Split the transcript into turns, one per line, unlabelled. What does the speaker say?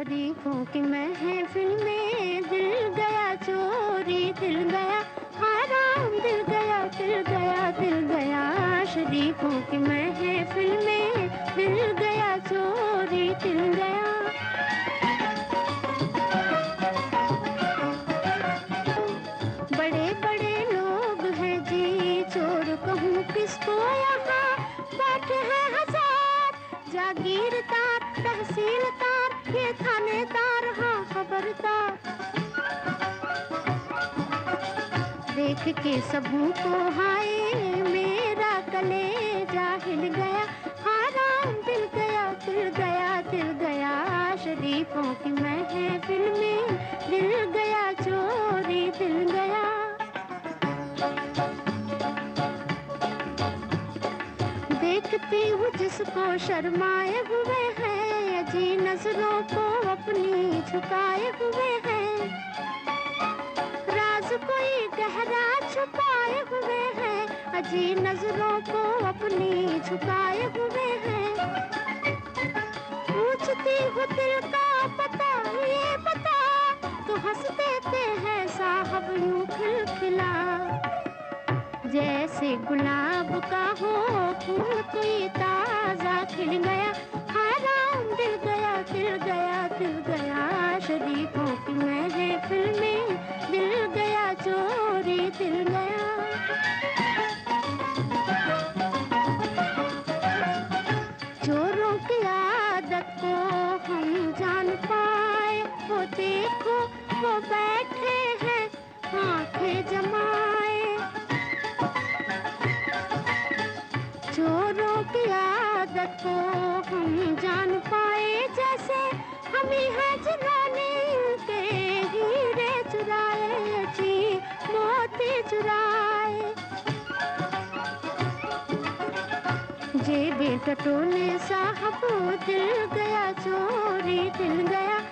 शरीफों की महफिल में दिल गया चोरी, दिल गया हराम, दिल गया, दिल गया, दिल गया। शरीफों की महफिल में दिल गया चोरी, दिल गया। बड़े बड़े लोग हैं जी, चोर कहूँ किसको, यहाँ बैठे हैं हजार जागीरदार, तहसीलदार, ये थानेदार, हाँ खबरदार। देख के सबों को हाय मेरा कलेजा हिल गया, हराम, दिल गया, दिल गया, दिल गया। शरीफों की महफिल में दिल गया चोरी, दिल गया। देखती हूँ जिसको शर्माए हुए हैं, अजी नजरों को अपनी झुकाए हुए हैं, राज कोई गहरा छुपाए हुए हैं, अजी नजरों को अपनी झुकाए हुए हैं। पूछती हूँ दिल का पता, ये पता, तो हंस देते हैं साहब यूं खिलखिला, जैसे गुलाब का हो फूल कोई ताजा खिल गया, हराम, दिल गया, दिल गया, दिल गया। शरीफों की महफिल में दिल गया चोरी, दिल गया। चोरों की आदत को हम जान पाए, वो देखो वो बैठे हैं आंखें जमाए। चोरों की आदत को हम जान पाए, जैसे हम ही हैं जिन्होंने इनके हीरे चुराए जी, मोती चुराए। जेबें टटोले साहब दिल गया चोरी, दिल गया